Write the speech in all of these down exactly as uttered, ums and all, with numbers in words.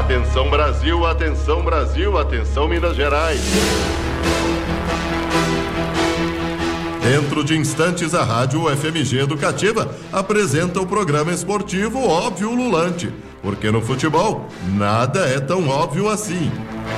Atenção Brasil, atenção Brasil, atenção Minas Gerais. Dentro de instantes, a Rádio F M G Educativa apresenta o programa esportivo Óbvio Lulante, porque no futebol nada é tão óbvio assim.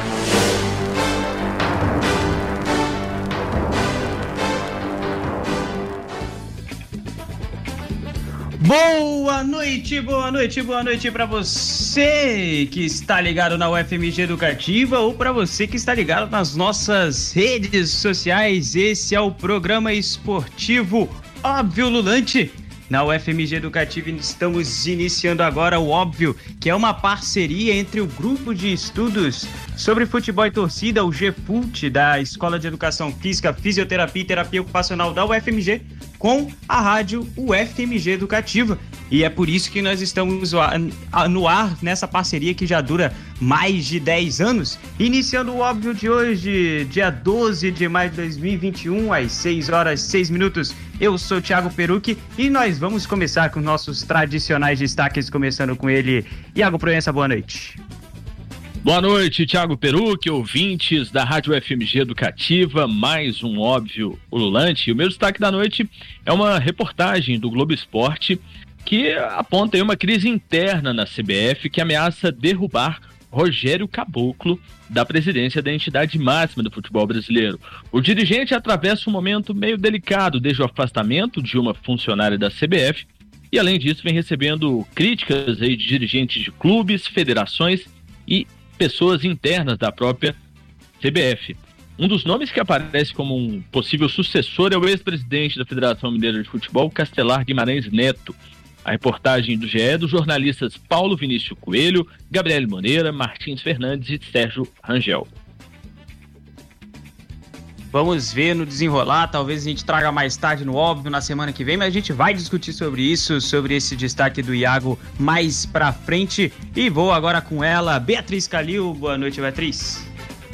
Boa noite, boa noite, boa noite para você que está ligado na U F M G Educativa ou para você que está ligado nas nossas redes sociais. Esse é o programa esportivo Óbvio Lulante. Na U F M G Educativa estamos iniciando agora o Óbvio, que é uma parceria entre o Grupo de Estudos sobre Futebol e Torcida, o G F U T, da Escola de Educação Física, Fisioterapia e Terapia Ocupacional da U F M G, com a rádio U F M G Educativa. E é por isso que nós estamos no ar nessa parceria que já dura mais de dez anos. Iniciando o Óbvio de hoje, dia doze de maio de dois mil e vinte e um, às seis horas e seis minutos. Eu sou o Thiago Perucchi e nós vamos começar com nossos tradicionais destaques, começando com ele, Iago Proença. Boa noite. Boa noite, Thiago Perucchi, ouvintes da Rádio F M G Educativa, mais um Óbvio Ululante. E o meu destaque da noite é uma reportagem do Globo Esporte que aponta aí uma crise interna na C B F que ameaça derrubar Rogério Caboclo da presidência da entidade máxima do futebol brasileiro. O dirigente atravessa um momento meio delicado desde o afastamento de uma funcionária da C B F e, além disso, vem recebendo críticas aí de dirigentes de clubes, federações e pessoas internas da própria C B F. Um dos nomes que aparece como um possível sucessor é o ex-presidente da Federação Mineira de Futebol, Castelar Guimarães Neto. A reportagem do G E é dos jornalistas Paulo Vinícius Coelho, Gabriel Moreira, Martins Fernandes e Sérgio Rangel. Vamos ver no desenrolar, talvez a gente traga mais tarde no Óbvio na semana que vem, mas a gente vai discutir sobre isso, sobre esse destaque do Iago mais pra frente. E vou agora com ela, Beatriz Calil. Boa noite, Beatriz.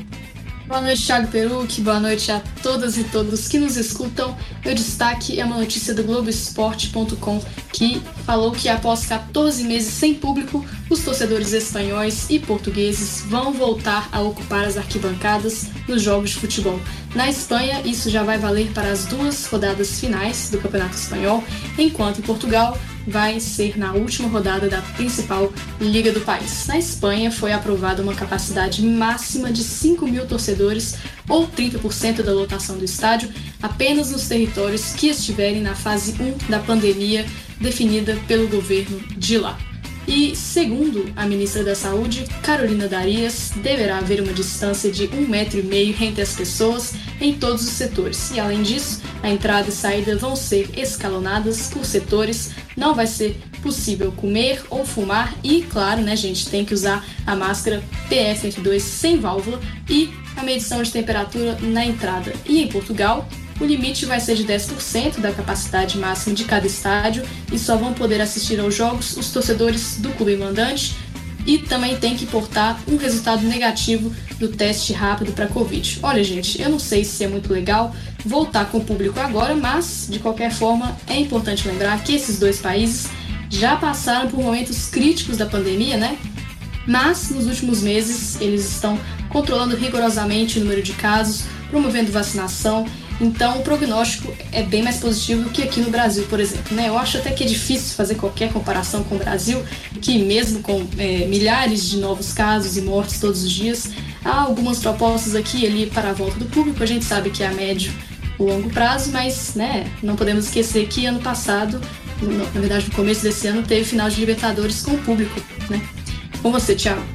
Boa noite, Thiago Perucchi, boa noite a todas e todos que nos escutam. Meu destaque é uma notícia do Globo Esporte ponto com que falou que após quatorze meses sem público, os torcedores espanhóis e portugueses vão voltar a ocupar as arquibancadas nos jogos de futebol. Na Espanha, isso já vai valer para as duas rodadas finais do Campeonato Espanhol, enquanto em Portugal vai ser na última rodada da principal liga do país. Na Espanha, foi aprovada uma capacidade máxima de cinco mil torcedores, ou trinta por cento da lotação do estádio, apenas nos territórios que estiverem na fase um da pandemia definida pelo governo de lá. E, segundo a ministra da Saúde, Carolina Darias, deverá haver uma distância de um metro e meio entre as pessoas em todos os setores. E, além disso, a entrada e saída vão ser escalonadas por setores, não vai ser possível comer ou fumar e, claro, né, gente, tem que usar a máscara P F F dois sem válvula e a medição de temperatura na entrada. E em Portugal, o limite vai ser de dez por cento da capacidade máxima de cada estádio e só vão poder assistir aos jogos os torcedores do clube mandante e também tem que portar um resultado negativo do teste rápido para Covid. Olha, gente, eu não sei se é muito legal voltar com o público agora, mas, de qualquer forma, é importante lembrar que esses dois países já passaram por momentos críticos da pandemia, né? Mas, nos últimos meses, eles estão controlando rigorosamente o número de casos, promovendo vacinação. Então, o prognóstico é bem mais positivo que aqui no Brasil, por exemplo, né? Eu acho até que é difícil fazer qualquer comparação com o Brasil, que mesmo com é, milhares de novos casos e mortes todos os dias, há algumas propostas aqui e ali para a volta do público. A gente sabe que é a médio ou longo prazo, mas, né, não podemos esquecer que ano passado, no, na verdade no começo desse ano, teve final de Libertadores com o público, né? Com você, Thiago.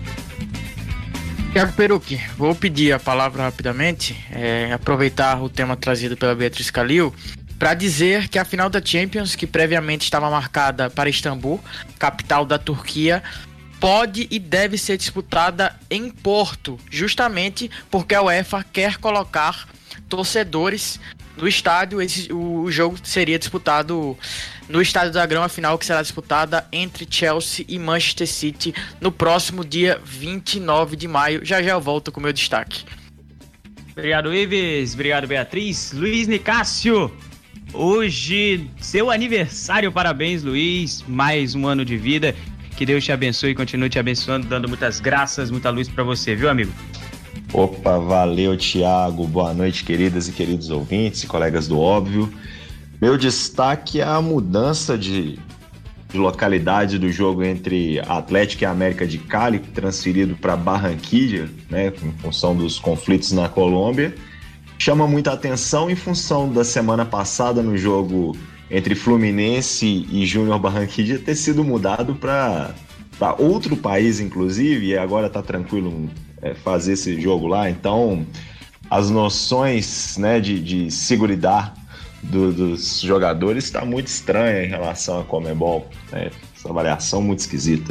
Thiago Perucchi, vou pedir a palavra rapidamente, é, aproveitar o tema trazido pela Beatriz Calil, para dizer que a final da Champions, que previamente estava marcada para Istambul, capital da Turquia, pode e deve ser disputada em Porto, justamente porque a UEFA quer colocar torcedores no estádio. Esse, o, o jogo seria disputado no Estádio do Dragão, a final que será disputada entre Chelsea e Manchester City no próximo dia vinte e nove de maio. Já já eu volto com o meu destaque. Obrigado, Ives. Obrigado, Beatriz. Luiz Nicásio, hoje seu aniversário. Parabéns, Luiz. Mais um ano de vida. Que Deus te abençoe e continue te abençoando, dando muitas graças, muita luz para você, viu, amigo? Opa, valeu, Thiago. Boa noite, queridas e queridos ouvintes e colegas do Óbvio. Meu destaque é a mudança de, de localidade do jogo entre Atlético e América de Cali, transferido para Barranquilla, né, em função dos conflitos na Colômbia. Chama muita atenção em função da semana passada no jogo entre Fluminense e Júnior Barranquilla ter sido mudado para outro país, inclusive, e agora está tranquilo é, fazer esse jogo lá. Então, as noções, né, de, de seguridade do, dos jogadores está muito estranha em relação a Conmebol, né? Essa avaliação muito esquisita.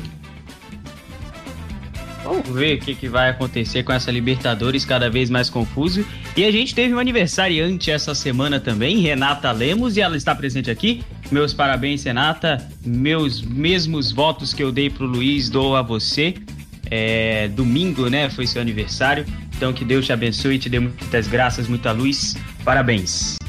Vamos ver o que, que vai acontecer com essa Libertadores cada vez mais confuso. E a gente teve um aniversariante essa semana também, Renata Lemos, e ela está presente aqui. Meus parabéns, Renata. Meus mesmos votos que eu dei pro Luiz, dou a você. É, domingo, né? Foi seu aniversário. Então que Deus te abençoe e te dê muitas graças, muita luz. Parabéns.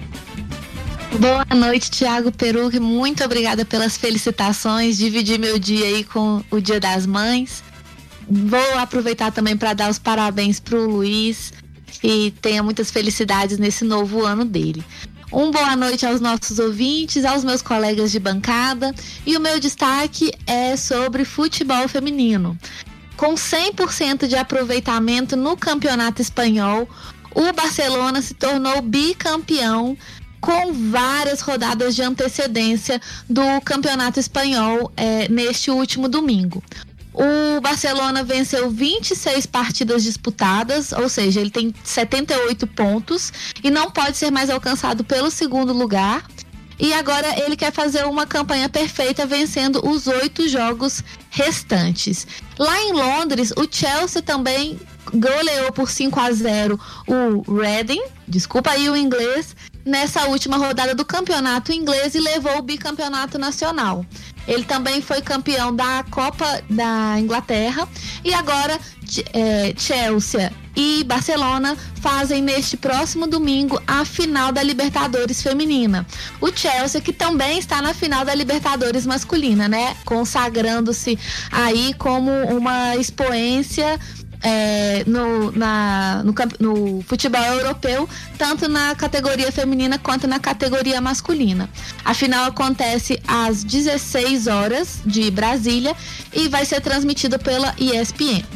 Boa noite, Thiago Peruque. Muito obrigada pelas felicitações. Dividir meu dia aí com o Dia das Mães. Vou aproveitar também para dar os parabéns para o Luiz e tenha muitas felicidades nesse novo ano dele. Um boa noite aos nossos ouvintes, aos meus colegas de bancada, e o meu destaque é sobre futebol feminino. Com cem por cento de aproveitamento no Campeonato Espanhol, o Barcelona se tornou bicampeão com várias rodadas de antecedência do Campeonato Espanhol é, neste último domingo. O Barcelona venceu vinte e seis partidas disputadas, ou seja, ele tem setenta e oito pontos e não pode ser mais alcançado pelo segundo lugar. E agora ele quer fazer uma campanha perfeita, vencendo os oito jogos restantes. Lá em Londres, o Chelsea também goleou por cinco a zero o Reading, desculpa aí o inglês, nessa última rodada do campeonato inglês e levou o bicampeonato nacional. Ele também foi campeão da Copa da Inglaterra e agora é, Chelsea e Barcelona fazem neste próximo domingo a final da Libertadores feminina. O Chelsea, que também está na final da Libertadores masculina, né? Consagrando-se aí como uma expoência É, no, na, no, no futebol europeu, tanto na categoria feminina quanto na categoria masculina. A final acontece às dezesseis horas de Brasília e vai ser transmitida pela E S P N.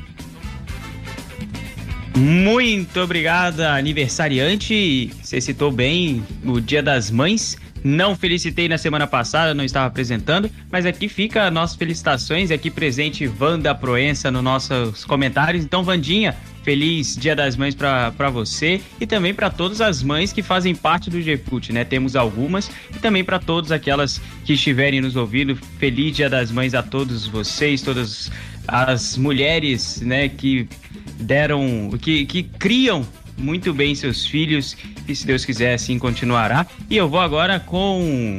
Muito obrigada, aniversariante. Você citou bem o Dia das Mães. Não felicitei na semana passada, não estava apresentando, mas aqui fica nossas felicitações, aqui presente Wanda Proença nos nossos comentários. Então, Vandinha, feliz Dia das Mães para você e também para todas as mães que fazem parte do G-Fute, né? Temos algumas e também para todas aquelas que estiverem nos ouvindo. Feliz Dia das Mães a todos vocês, todas as mulheres, né, que deram, que, que criam muito bem seus filhos e, se Deus quiser, assim continuará. E eu vou agora com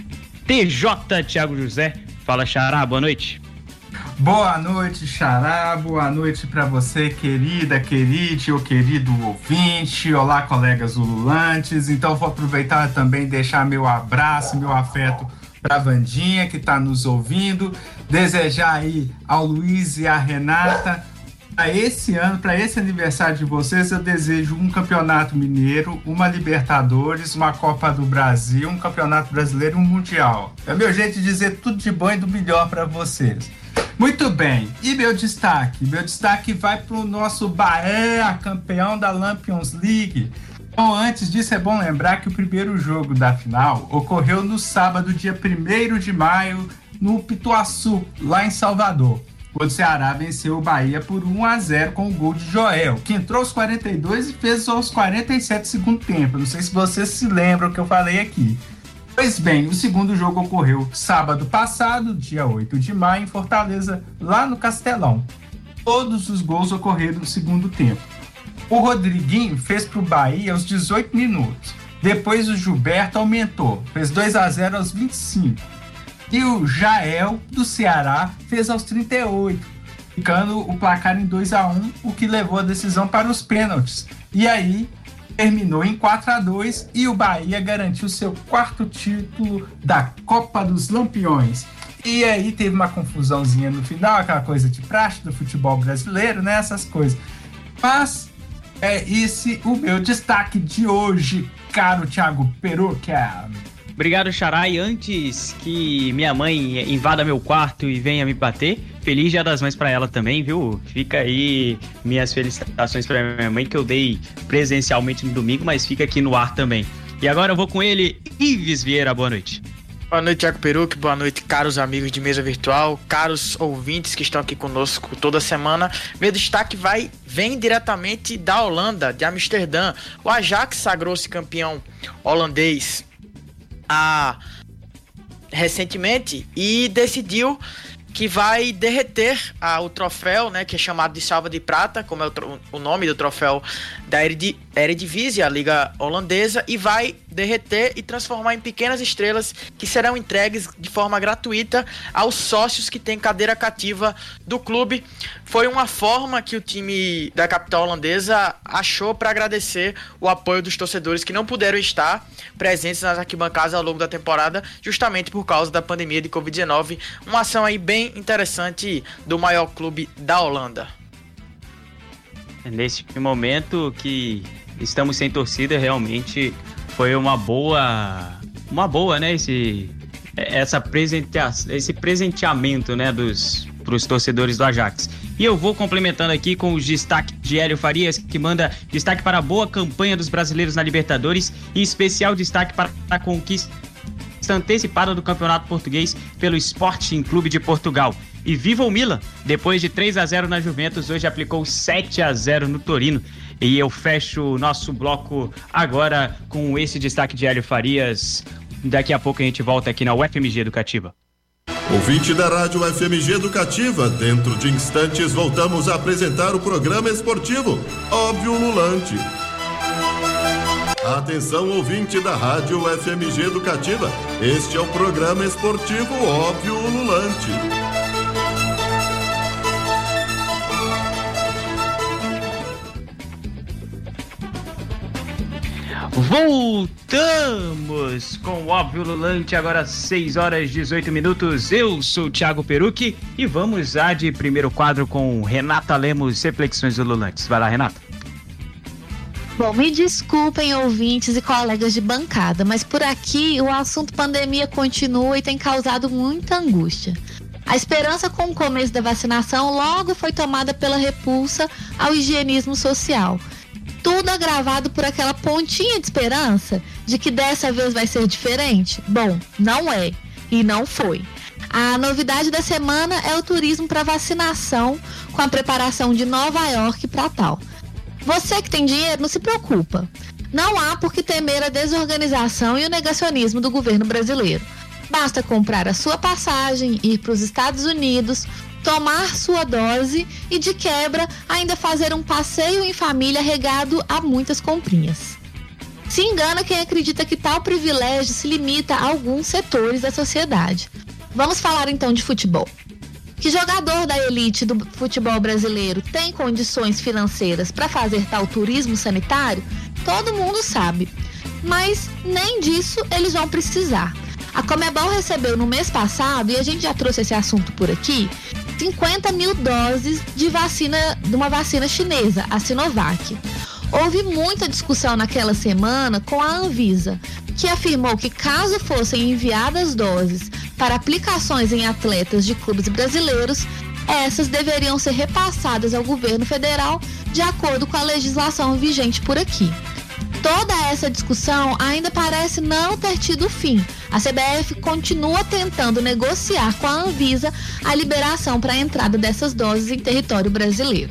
T J Thiago José. Fala, Xará, boa noite. Boa noite, Xará, boa noite para você, querida, queride ou querido ouvinte. Olá, colegas ululantes. Então vou aproveitar também e deixar meu abraço, meu afeto para a Vandinha, que está nos ouvindo. Desejar aí ao Luiz e à Renata, para esse ano, para esse aniversário de vocês, eu desejo um campeonato mineiro, uma Libertadores, uma Copa do Brasil, um campeonato brasileiro e um Mundial. É o meu jeito de dizer tudo de bom e do melhor para vocês. Muito bem, e meu destaque? Meu destaque vai para o nosso Bahia, campeão da Lampions League. Bom, antes disso é bom lembrar que o primeiro jogo da final ocorreu no sábado, dia primeiro de maio, no Pituaçu, lá em Salvador. O Ceará venceu o Bahia por um a zero com o gol de Joel, que entrou aos quarenta e dois e fez aos quarenta e sete do segundo tempo. Não sei se vocês se lembram o que eu falei aqui. Pois bem, o segundo jogo ocorreu sábado passado, dia oito de maio, em Fortaleza, lá no Castelão. Todos os gols ocorreram no segundo tempo. O Rodriguinho fez para o Bahia aos dezoito minutos. Depois o Gilberto aumentou, fez dois a zero aos vinte e cinco. E o Jael, do Ceará, fez aos trinta e oito, ficando o placar em dois a um, o que levou a decisão para os pênaltis. E aí, terminou em quatro a dois e o Bahia garantiu seu quarto título da Copa dos Lampiões. E aí teve uma confusãozinha no final, aquela coisa de praxe do futebol brasileiro, né? Essas coisas. Mas é esse o meu destaque de hoje, caro Thiago Peruca. Obrigado, Xará. E antes que minha mãe invada meu quarto e venha me bater, feliz Dia das Mães pra ela também, viu? Fica aí minhas felicitações pra minha mãe, que eu dei presencialmente no domingo, mas fica aqui no ar também. E agora eu vou com ele, Ives Vieira. Boa noite. Boa noite, Thiago Peruque. Boa noite, caros amigos de mesa virtual, caros ouvintes que estão aqui conosco toda semana. Meu destaque vai, vem diretamente da Holanda, de Amsterdã. O Ajax sagrou-se campeão holandês a, recentemente e decidiu que vai derreter a, o troféu, né, que é chamado de Salva de Prata, como é o, o nome do troféu da Eredivisie, a liga holandesa, e vai derreter e transformar em pequenas estrelas que serão entregues de forma gratuita aos sócios que têm cadeira cativa do clube. Foi uma forma que o time da capital holandesa achou para agradecer o apoio dos torcedores que não puderam estar presentes nas arquibancadas ao longo da temporada, justamente por causa da pandemia de covid dezenove. Uma ação aí bem interessante do maior clube da Holanda. Nesse momento que estamos sem torcida, realmente foi uma boa, uma boa, né, esse, essa presentea, esse presenteamento, né, dos pros torcedores do Ajax. E eu vou complementando aqui com os destaques de Hélio Farias, que manda destaque para a boa campanha dos brasileiros na Libertadores e especial destaque para a conquista antecipada do Campeonato Português pelo Sporting Clube de Portugal. E viva o Milan! Depois de três a zero na Juventus, hoje aplicou sete a zero no Torino. E eu fecho o nosso bloco agora com esse destaque de Hélio Farias. Daqui a pouco a gente volta aqui na U F M G Educativa. Ouvinte da Rádio U F M G Educativa, dentro de instantes voltamos a apresentar o programa esportivo Óbvio Lulante. Atenção, ouvinte da Rádio U F M G Educativa, este é o programa esportivo Óbvio Lulante. Voltamos com o Óbvio Lulante, agora seis horas e dezoito minutos. Eu sou o Thiago Peruque e vamos já de primeiro quadro com Renata Lemos, Reflexões do Lulantes. Vai lá, Renata. Bom, me desculpem, ouvintes e colegas de bancada, mas por aqui o assunto pandemia continua e tem causado muita angústia. A esperança com o começo da vacinação logo foi tomada pela repulsa ao higienismo social. Tudo agravado por aquela pontinha de esperança de que dessa vez vai ser diferente? Bom, não é e não foi. A novidade da semana é o turismo para vacinação, com a preparação de Nova York para tal. Você que tem dinheiro, não se preocupa. Não há por que temer a desorganização e o negacionismo do governo brasileiro. Basta comprar a sua passagem, ir para os Estados Unidos, tomar sua dose e, de quebra, ainda fazer um passeio em família regado a muitas comprinhas. Se engana quem acredita que tal privilégio se limita a alguns setores da sociedade. Vamos falar então de futebol. Que jogador da elite do futebol brasileiro tem condições financeiras para fazer tal turismo sanitário? Todo mundo sabe. Mas nem disso eles vão precisar. A Conmebol recebeu no mês passado, e a gente já trouxe esse assunto por aqui, cinquenta mil doses de vacina, de uma vacina chinesa, a Sinovac. Houve muita discussão naquela semana com a Anvisa, que afirmou que caso fossem enviadas doses para aplicações em atletas de clubes brasileiros, essas deveriam ser repassadas ao governo federal de acordo com a legislação vigente por aqui. Toda essa discussão ainda parece não ter tido fim. A C B F continua tentando negociar com a Anvisa a liberação para a entrada dessas doses em território brasileiro.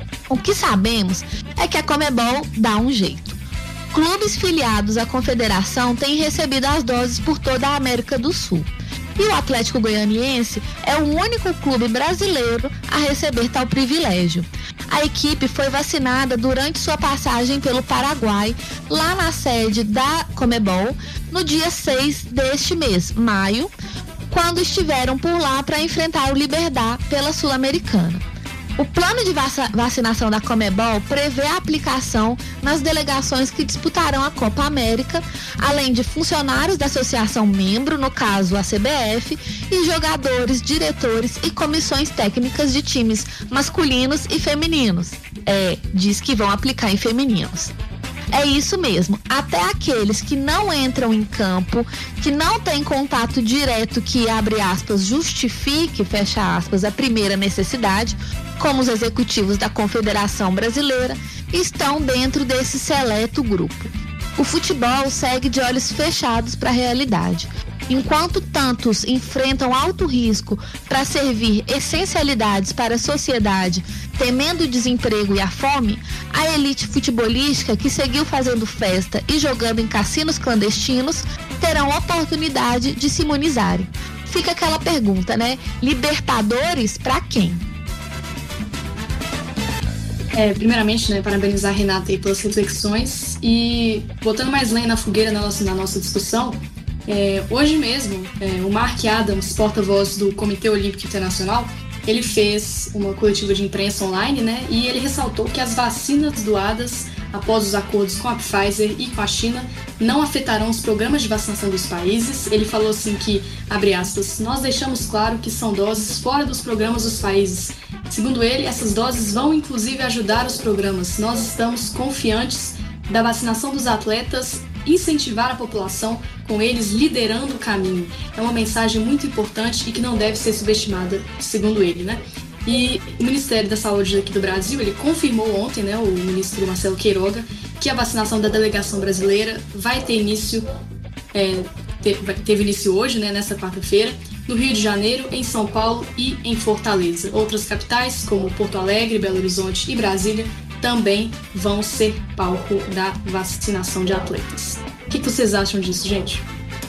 O que sabemos é que a Conmebol dá um jeito. Clubes filiados à confederação têm recebido as doses por toda a América do Sul. E o Atlético Goianiense é o único clube brasileiro a receber tal privilégio. A equipe foi vacinada durante sua passagem pelo Paraguai, lá na sede da Conmebol, no dia seis deste mês, maio, quando estiveram por lá para enfrentar o Liberdad pela Sul-Americana. O plano de vacinação da Conmebol prevê a aplicação nas delegações que disputarão a Copa América, além de funcionários da associação membro, no caso a C B F, e jogadores, diretores e comissões técnicas de times masculinos e femininos. É, diz que vão aplicar em femininos. É isso mesmo, até aqueles que não entram em campo, que não têm contato direto que, abre aspas, justifique, fecha aspas, a primeira necessidade, como os executivos da Confederação Brasileira, estão dentro desse seleto grupo. O futebol segue de olhos fechados para a realidade. Enquanto tantos enfrentam alto risco para servir essencialidades para a sociedade, temendo o desemprego e a fome, a elite futebolística que seguiu fazendo festa e jogando em cassinos clandestinos terão oportunidade de se imunizarem. Fica aquela pergunta, né? Libertadores para quem? É, primeiramente, né, parabenizar a Renata aí pelas reflexões e botando mais lenha na fogueira na nossa, na nossa discussão. É, hoje mesmo, é, o Mark Adams, porta-voz do Comitê Olímpico Internacional, ele fez uma coletiva de imprensa online, né, e ele ressaltou que as vacinas doadas após os acordos com a Pfizer e com a China não afetarão os programas de vacinação dos países. Ele falou assim que, abre aspas, nós deixamos claro que são doses fora dos programas dos países. Segundo ele, essas doses vão inclusive ajudar os programas. Nós estamos confiantes da vacinação dos atletas, incentivar a população, com eles liderando o caminho. É uma mensagem muito importante e que não deve ser subestimada, segundo ele, né? E o Ministério da Saúde aqui do Brasil, ele confirmou ontem, né, o ministro Marcelo Queiroga, que a vacinação da delegação brasileira vai ter início, é, teve início hoje, né, nessa quarta-feira, no Rio de Janeiro, em São Paulo e em Fortaleza. Outras capitais, como Porto Alegre, Belo Horizonte e Brasília, também vão ser palco da vacinação de atletas. O que vocês acham disso, gente?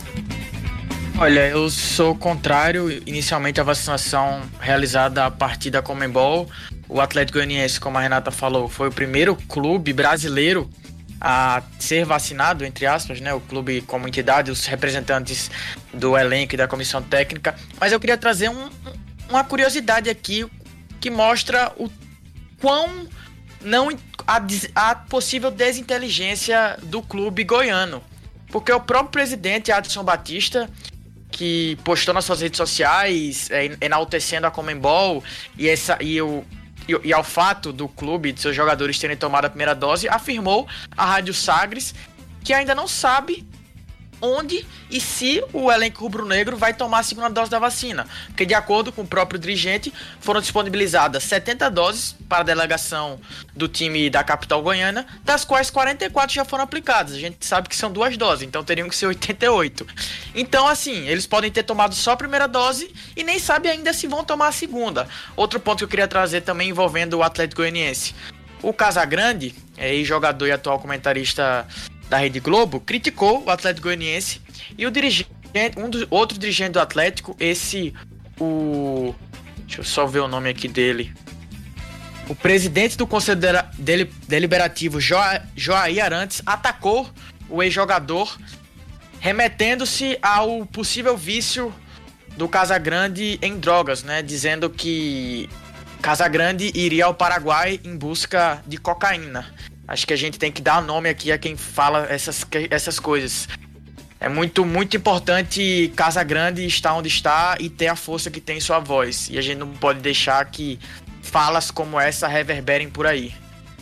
Olha, eu sou contrário inicialmente à vacinação realizada a partir da Conmebol. O Atlético Goianiense, como a Renata falou, foi o primeiro clube brasileiro a ser vacinado, entre aspas, né? O clube como entidade, os representantes do elenco e da comissão técnica. Mas eu queria trazer um, uma curiosidade aqui que mostra o quão não a, a possível desinteligência do clube goiano. Porque o próprio presidente, Adson Batista, que postou nas suas redes sociais, é, enaltecendo a Conmebol e, essa, e, o, e, e ao fato do clube, de seus jogadores terem tomado a primeira dose, afirmou à Rádio Sagres que ainda não sabe onde e se o elenco rubro-negro vai tomar a segunda dose da vacina. Porque, de acordo com o próprio dirigente, foram disponibilizadas setenta doses para a delegação do time da capital goiana, das quais quarenta e quatro já foram aplicadas. A gente sabe que são duas doses, então teriam que ser oitenta e oito. Então, assim, eles podem ter tomado só a primeira dose e nem sabem ainda se vão tomar a segunda. Outro ponto que eu queria trazer também envolvendo o Atlético Goianiense. O Casagrande, ex-jogador e atual comentarista da Rede Globo, criticou o Atlético Goianiense e o dirigente, um do, outro dirigente do Atlético, esse, o... deixa eu só ver o nome aqui dele. O presidente do Conselho Deliberativo, jo, Joaí Arantes, atacou o ex-jogador, remetendo-se ao possível vício do Casagrande em drogas, né? Dizendo que Casagrande iria ao Paraguai em busca de cocaína. Acho que a gente tem que dar nome aqui a quem fala essas, essas coisas. É muito, muito importante Casagrande estar onde está e ter a força que tem em sua voz. E a gente não pode deixar que falas como essa reverberem por aí.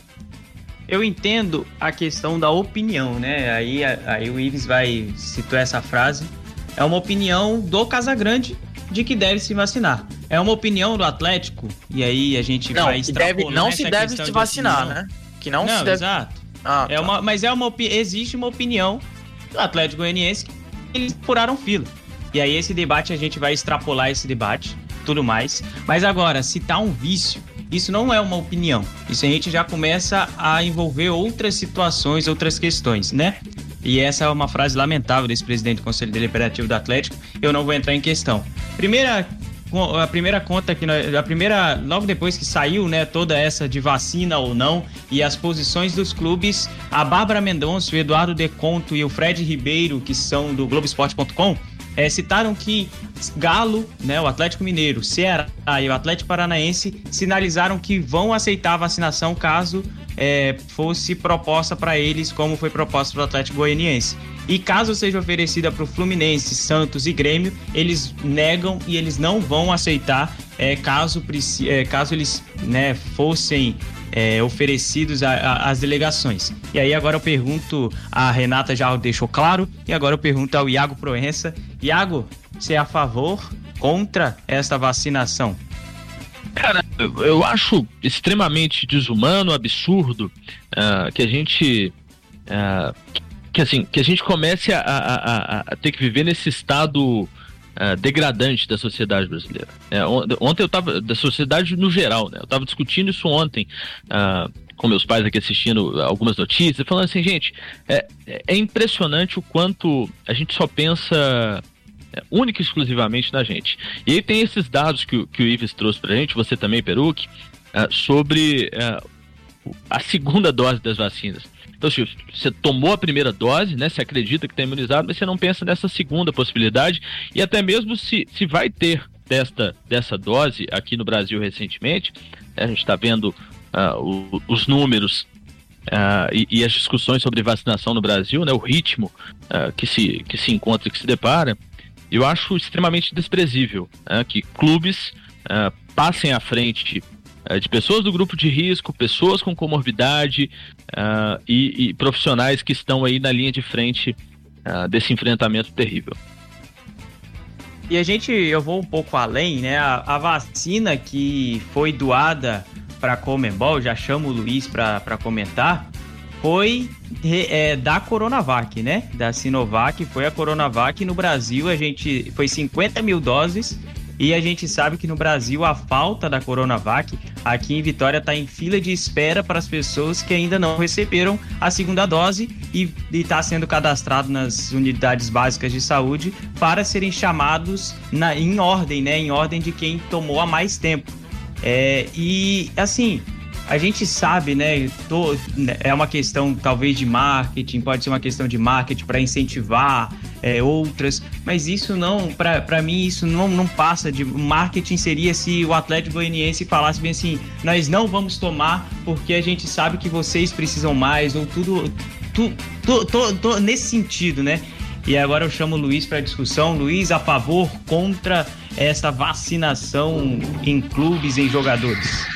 Eu entendo a questão da opinião, né? Aí, aí o Ives vai citar essa frase. É uma opinião do Casagrande de que deve se vacinar. É uma opinião do Atlético, e aí a gente não, vai extrapolar. Não se deve se vacinar, de né? Que não, não se deve... exato. Ah, é tá. uma, mas é uma, existe uma opinião do Atlético Goianiense que eles furaram fila. E aí esse debate, a gente vai extrapolar esse debate, tudo mais. Mas agora, se tá um vício, isso não é uma opinião. Isso a gente já começa a envolver outras situações, outras questões, né? E essa é uma frase lamentável desse presidente do Conselho Deliberativo do Atlético. Eu não vou entrar em questão. Primeira... A primeira conta que nós, a primeira, logo depois que saiu, né, toda essa de vacina ou não e as posições dos clubes, a Bárbara Mendonça, o Eduardo Deconto e o Fred Ribeiro, que são do Globo Esporte ponto com, é, citaram que Galo, né, o Atlético Mineiro, Ceará e o Atlético Paranaense sinalizaram que vão aceitar a vacinação caso é, fosse proposta para eles, como foi proposta para o Atlético Goianiense. E caso seja oferecida para o Fluminense, Santos e Grêmio, eles negam e eles não vão aceitar é, caso, é, caso eles né, fossem é, oferecidos às delegações. E aí agora eu pergunto, a Renata já deixou claro, e agora eu pergunto ao Iago Proença. Iago, você é a favor, contra esta vacinação? Cara, eu acho extremamente desumano, absurdo uh, que a gente... Uh, que assim, que a gente comece a, a, a, a ter que viver nesse estado uh, degradante da sociedade brasileira. É, ontem eu tava, da sociedade no geral, né? Eu tava discutindo isso ontem uh, com meus pais aqui assistindo algumas notícias, falando assim, gente, é, é impressionante o quanto a gente só pensa é, única e exclusivamente na gente. E aí tem esses dados que, que o Ives trouxe pra gente, você também, Peruque, uh, sobre uh, a segunda dose das vacinas. Então, se você tomou a primeira dose, né, você acredita que está imunizado, mas você não pensa nessa segunda possibilidade, e até mesmo se, se vai ter desta, dessa dose aqui no Brasil recentemente, né, a gente está vendo uh, o, os números uh, e, e as discussões sobre vacinação no Brasil, né, o ritmo uh, que, se, que se encontra, que se depara, eu acho extremamente desprezível uh, que clubes uh, passem à frente de pessoas do grupo de risco, pessoas com comorbidade uh, e, e profissionais que estão aí na linha de frente uh, desse enfrentamento terrível. E a gente, eu vou um pouco além, né? A, a vacina que foi doada para a Conmebol, já chamo o Luiz para comentar, foi é, da Coronavac, né? Da Sinovac, foi a Coronavac. No Brasil, a gente foi cinquenta mil doses. E a gente sabe que no Brasil a falta da Coronavac aqui em Vitória está em fila de espera para as pessoas que ainda não receberam a segunda dose e está sendo cadastrado nas unidades básicas de saúde para serem chamados na, em ordem, né? Em ordem de quem tomou há mais tempo. É, e assim, a gente sabe, né? Tô, é uma questão talvez de marketing, pode ser uma questão de marketing para incentivar é, outras, mas isso não, para mim, isso não, não passa de marketing. Seria se o Atlético Goianiense falasse bem assim, nós não vamos tomar porque a gente sabe que vocês precisam mais, ou tudo, tu, tu, tu, tu, nesse sentido, né? E agora eu chamo o Luiz para discussão. Luiz, a favor, contra essa vacinação em clubes, em jogadores?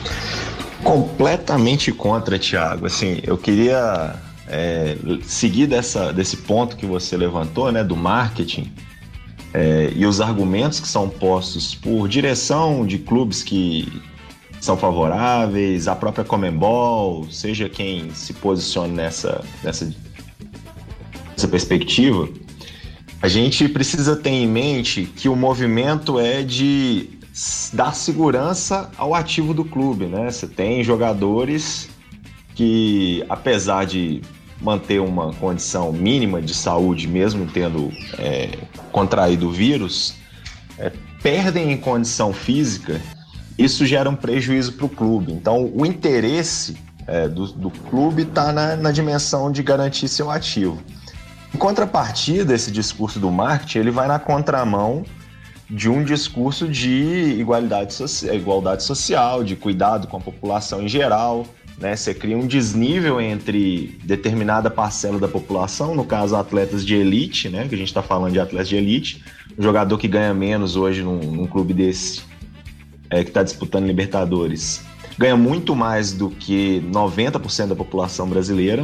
Completamente contra, Thiago. Assim, eu queria é, seguir dessa, desse ponto que você levantou, né, do marketing, é, e os argumentos que são postos por direção de clubes que são favoráveis, a própria Conmebol, seja quem se posicione nessa, nessa, nessa perspectiva. A gente precisa ter em mente que o movimento é de dar segurança ao ativo do clube, né? Você tem jogadores que, apesar de manter uma condição mínima de saúde, mesmo tendo é, contraído o vírus, é, perdem em condição física. Isso gera um prejuízo para o clube. Então, o interesse é, do, do clube está na, na dimensão de garantir seu ativo. Em contrapartida, esse discurso do marketing, ele vai na contramão de um discurso de igualdade, soci... igualdade social, de cuidado com a população em geral, né? Você cria um desnível entre determinada parcela da população, no caso atletas de elite, né? Que a gente está falando de atletas de elite, um jogador que ganha menos hoje num, num clube desse, é, que está disputando Libertadores, ganha muito mais do que noventa por cento da população brasileira.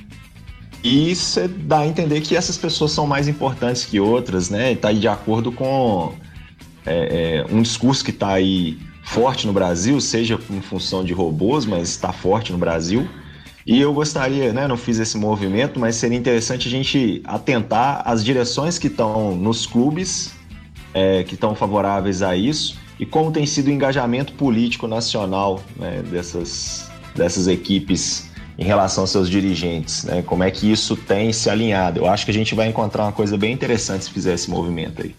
E isso dá a entender que essas pessoas são mais importantes que outras, né? Está aí de acordo com é, é, um discurso que está aí forte no Brasil, seja em função de robôs, mas está forte no Brasil. E eu gostaria, né? Não fiz esse movimento, mas seria interessante a gente atentar às direções que estão nos clubes, é, que estão favoráveis a isso, e como tem sido o engajamento político nacional, né, dessas, dessas equipes em relação aos seus dirigentes, né? Como é que isso tem se alinhado. Eu acho que a gente vai encontrar uma coisa bem interessante se fizer esse movimento aí.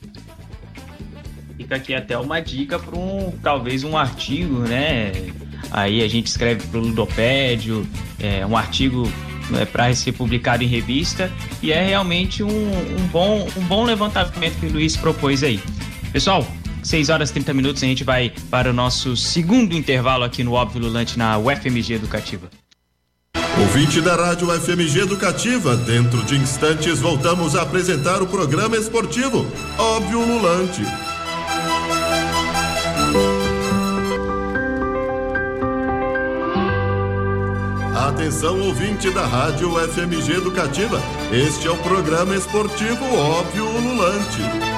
Fica aqui até uma dica para um, talvez um artigo, né? Aí a gente escreve para o Ludopédio, é, um artigo é, para ser publicado em revista, e é realmente um, um, bom, um bom levantamento que o Luiz propôs aí. Pessoal, seis horas e trinta minutos, a gente vai para o nosso segundo intervalo aqui no Óbvio Lulante na U F M G Educativa. Ouvinte da Rádio U F M G Educativa, dentro de instantes voltamos a apresentar o programa esportivo Óbvio Lulante. Atenção, ouvinte da Rádio U F M G Educativa, este é o programa esportivo Óbvio Lulante.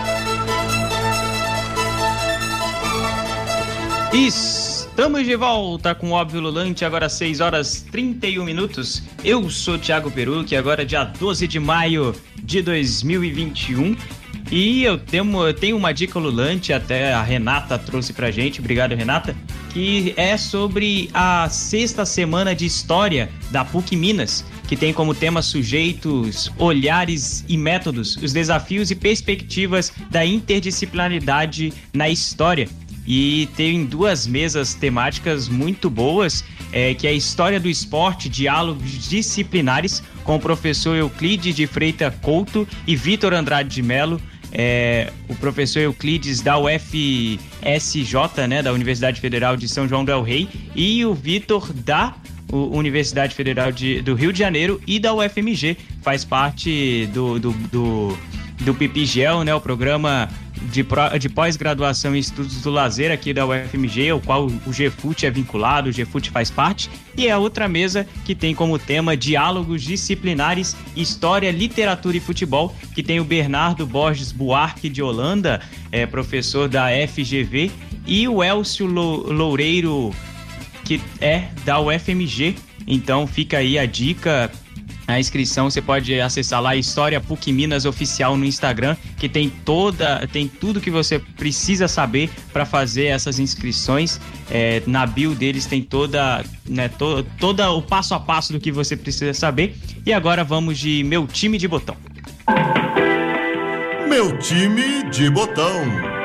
Estamos de volta com o Óbvio Lulante, agora seis horas e trinta e um minutos. Eu sou Thiago Perucchi, agora dia doze de maio de dois mil e vinte e um. E eu tenho, eu tenho uma dica lulante, até a Renata trouxe pra gente, obrigado Renata, que é sobre a sexta semana de História da P U C Minas, que tem como tema sujeitos, olhares e métodos, os desafios e perspectivas da interdisciplinaridade na história. E tem duas mesas temáticas muito boas, é, que é a História do Esporte, Diálogos Disciplinares, com o professor Euclides de Freitas Couto e Vitor Andrade de Mello. É, o professor Euclides da U F S J, né, da Universidade Federal de São João del Rei, e o Vitor da Universidade Federal de, do Rio de Janeiro e da U F M G, faz parte do, do, do, do PIPIGEL, né, o programa de, de pós-graduação em estudos do lazer aqui da U F M G, o qual o GFUT é vinculado, o GFUT faz parte, e é a outra mesa que tem como tema Diálogos Disciplinares, História, Literatura e Futebol, que tem o Bernardo Borges Buarque de Holanda, é, professor da F G V, e o Elcio Loureiro, que é da U F M G. Então fica aí a dica. A inscrição você pode acessar lá, História P U C Minas Oficial no Instagram, que tem toda, tem tudo que você precisa saber para fazer essas inscrições. É, na bio deles tem toda, né, to, toda o passo a passo do que você precisa saber. E agora vamos de Meu Time de Botão. Meu Time de Botão.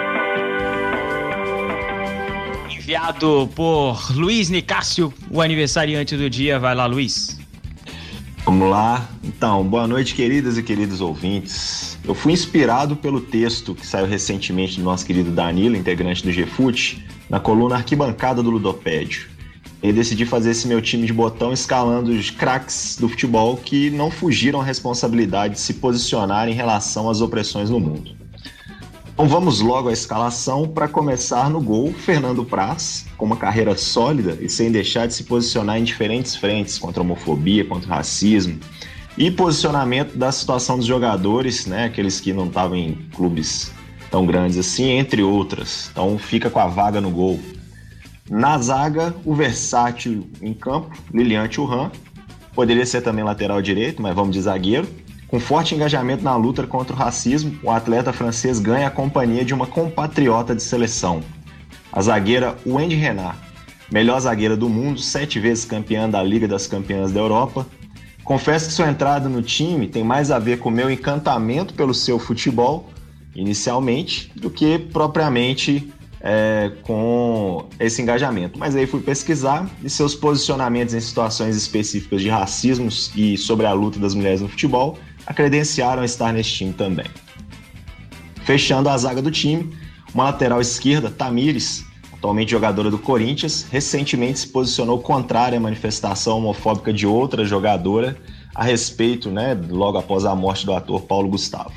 Enviado por Luiz Nicásio, o aniversariante do dia. Vai lá, Luiz. Vamos lá. Então, boa noite, queridas e queridos ouvintes. Eu fui inspirado pelo texto que saiu recentemente do nosso querido Danilo, integrante do GFUT, na coluna Arquibancada do Ludopédio. E decidi fazer esse meu time de botão escalando os craques do futebol que não fugiram à responsabilidade de se posicionar em relação às opressões no mundo. Então vamos logo à escalação. Para começar, no gol, Fernando Praz, com uma carreira sólida e sem deixar de se posicionar em diferentes frentes contra a homofobia, contra o racismo, e posicionamento da situação dos jogadores, né, aqueles que não estavam em clubes tão grandes assim, entre outras. Então fica com a vaga no gol. Na zaga, o versátil em campo, Lilian Thuram, poderia ser também lateral direito, mas vamos de zagueiro. Com forte engajamento na luta contra o racismo, o atleta francês ganha a companhia de uma compatriota de seleção, a zagueira Wendy Renard, melhor zagueira do mundo, sete vezes campeã da Liga das Campeãs da Europa. Confesso que sua entrada no time tem mais a ver com o meu encantamento pelo seu futebol, inicialmente, do que propriamente é, com esse engajamento. Mas aí fui pesquisar e seus posicionamentos em situações específicas de racismo e sobre a luta das mulheres no futebol a credenciaram estar nesse time também. Fechando a zaga do time, uma lateral esquerda, Tamires, atualmente jogadora do Corinthians, recentemente se posicionou contrária à manifestação homofóbica de outra jogadora a respeito, né, logo após a morte do ator Paulo Gustavo.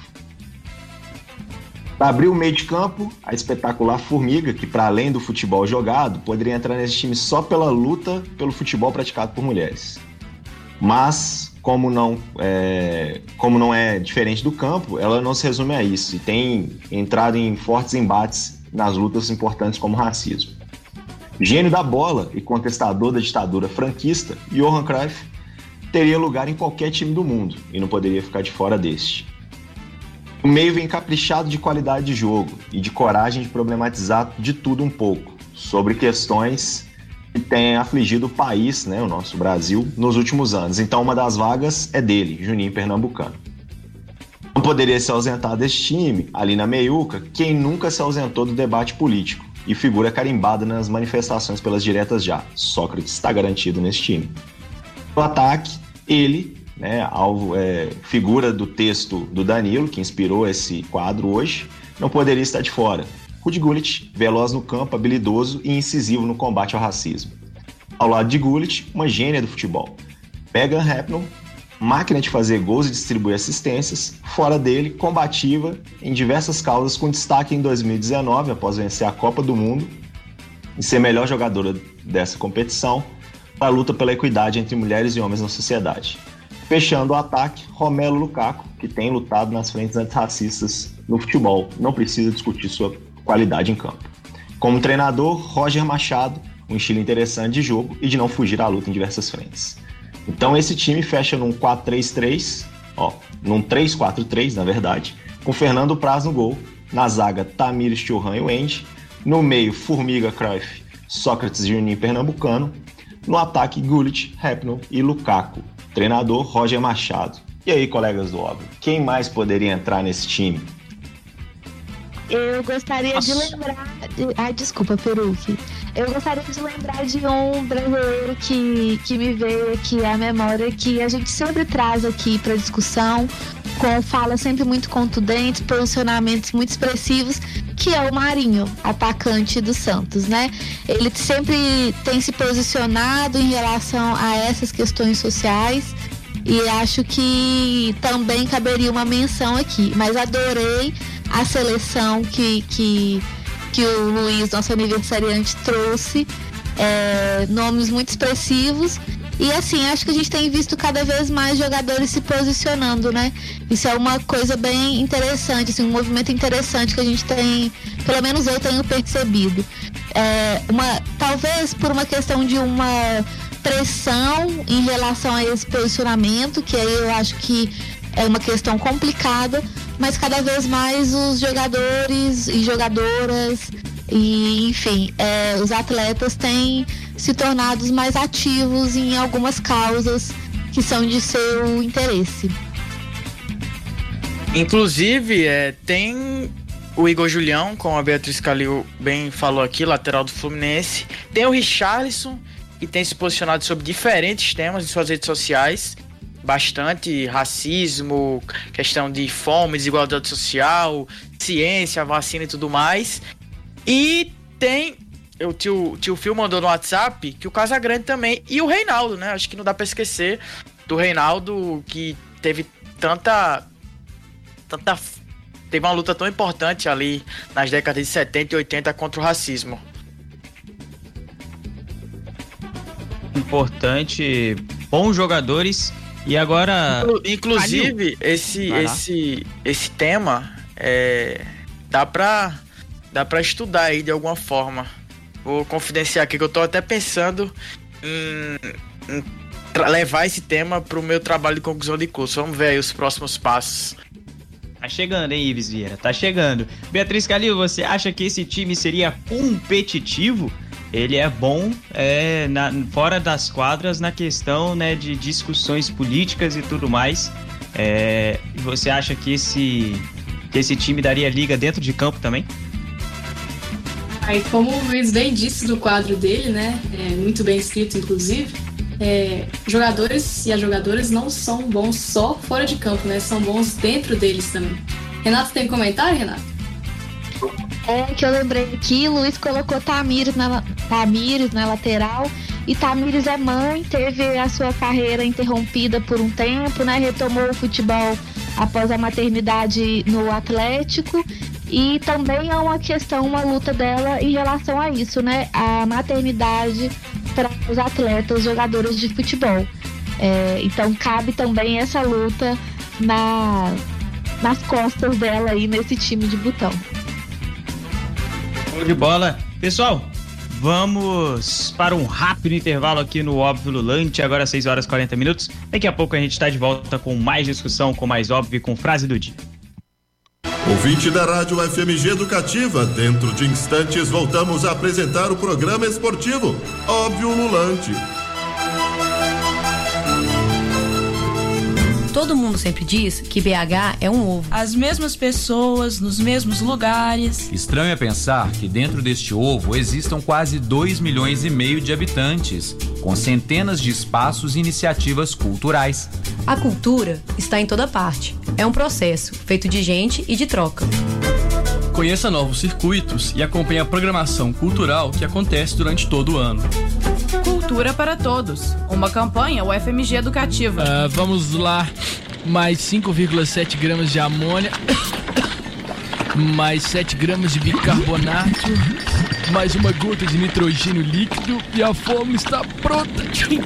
Para abrir o meio de campo, a espetacular Formiga, que para além do futebol jogado, poderia entrar nesse time só pela luta pelo futebol praticado por mulheres. Mas, como não, é, como não é diferente do campo, ela não se resume a isso e tem entrado em fortes embates nas lutas importantes como racismo. Gênio da bola e contestador da ditadura franquista, Johan Cruyff teria lugar em qualquer time do mundo e não poderia ficar de fora deste. O meio vem caprichado de qualidade de jogo e de coragem de problematizar de tudo um pouco sobre questões que têm afligido o país, né, o nosso Brasil, nos últimos anos. Então uma das vagas é dele, Juninho Pernambucano. Não poderia se ausentar desse time, ali na meiuca, quem nunca se ausentou do debate político e figura carimbada nas manifestações pelas diretas já. Sócrates está garantido nesse time. No ataque, Ele, né, alvo, é, figura do texto do Danilo, que inspirou esse quadro hoje, não poderia estar de fora. Rudy Gullit, veloz no campo, habilidoso e incisivo no combate ao racismo. Ao lado de Gullit, uma gênia do futebol. Megan Rapinoe, máquina de fazer gols e distribuir assistências. Fora dele, combativa em diversas causas, com destaque em dois mil e dezenove, após vencer a Copa do Mundo e ser melhor jogadora dessa competição, para a luta pela equidade entre mulheres e homens na sociedade. Fechando o ataque, Romelu Lukaku, que tem lutado nas frentes antirracistas no futebol. Não precisa discutir sua qualidade em campo. Como treinador, Roger Machado, um estilo interessante de jogo e de não fugir à luta em diversas frentes. Então esse time fecha num quatro três três, ó, num três quatro três, na verdade, com Fernando Praz no gol, na zaga Tamires Churran e Wendy, no meio Formiga Cruyff, Sócrates Juninho Pernambucano, no ataque Gullit, Rapinoe e Lukaku, treinador Roger Machado. E aí, colegas do Óbvio, quem mais poderia entrar nesse time? Eu gostaria Nossa. de lembrar... De... Ai, desculpa, Peruque. Eu gostaria de lembrar de um brasileiro que, que me veio aqui à memória, que a gente sempre traz aqui para discussão, com falas sempre muito contundentes, posicionamentos muito expressivos, que é o Marinho, atacante do Santos, né? Ele sempre tem se posicionado em relação a essas questões sociais e acho que também caberia uma menção aqui, mas adorei a seleção que, que, que o Luiz, nosso aniversariante, trouxe, é, nomes muito expressivos. E assim, acho que a gente tem visto cada vez mais jogadores se posicionando, né? Isso é uma coisa bem interessante, assim, um movimento interessante que a gente tem, pelo menos eu tenho percebido. É, uma, talvez por uma questão de uma pressão em relação a esse posicionamento, que aí eu acho que é uma questão complicada, mas cada vez mais os jogadores e jogadoras e, enfim, é, os atletas têm se tornado mais ativos em algumas causas que são de seu interesse. Inclusive, é, tem o Igor Julião, como a Beatriz Calil bem falou aqui, lateral do Fluminense. Tem o Richarlison, que tem se posicionado sobre diferentes temas em suas redes sociais. Bastante racismo, questão de fome, desigualdade social, ciência, vacina e tudo mais. E tem, o tio, tio Phil mandou no WhatsApp, que o Casagrande também, e o Reinaldo, né? Acho que não dá pra esquecer do Reinaldo, que teve tanta, tanta, teve uma luta tão importante ali nas décadas de setenta e oitenta contra o racismo. Importante, bons jogadores. E agora... Inclusive, esse, esse, esse tema é, dá, pra, dá pra estudar aí de alguma forma. Vou confidenciar aqui que eu tô até pensando em, em levar esse tema pro meu trabalho de conclusão de curso. Vamos ver aí os próximos passos. Tá chegando, hein, Ives Vieira? Tá chegando. Beatriz Calil, você acha que esse time seria competitivo? Ele é bom é, na, fora das quadras na questão, né, de discussões políticas e tudo mais. É, você acha que esse, que esse time daria liga dentro de campo também? Aí, como o Luiz bem disse do quadro dele, né, é muito bem escrito, inclusive, é, jogadores e as jogadoras não são bons só fora de campo, né, são bons dentro deles também. Renato, tem comentário, Renato? É que eu lembrei aqui, o Luiz colocou Tamires na, Tamires na lateral, e Tamires é mãe, teve a sua carreira interrompida por um tempo, né? Retomou o futebol após a maternidade no Atlético, e também é uma questão, uma luta dela em relação a isso, né? A maternidade para os atletas, jogadores de futebol. É, então cabe também essa luta na, nas costas dela aí nesse time de botão. De bola. Pessoal, vamos para um rápido intervalo aqui no Óbvio Lulante, agora seis horas e quarenta minutos. Daqui a pouco a gente está de volta com mais discussão, com mais óbvio e com frase do dia. Ouvinte da Rádio F M G Educativa, dentro de instantes voltamos a apresentar o programa esportivo Óbvio Lulante. Todo mundo sempre diz que B H é um ovo. As mesmas pessoas, nos mesmos lugares. Estranho é pensar que dentro deste ovo existam quase dois milhões e meio de habitantes, com centenas de espaços e iniciativas culturais. A cultura está em toda parte. É um processo feito de gente e de troca. Conheça novos circuitos e acompanhe a programação cultural que acontece durante todo o ano. Cultura para Todos, uma campanha U F M G educativa. Uh, vamos lá, mais cinco vírgula sete gramas de amônia, mais sete gramas de bicarbonato, mais uma gota de nitrogênio líquido e a fome está pronta.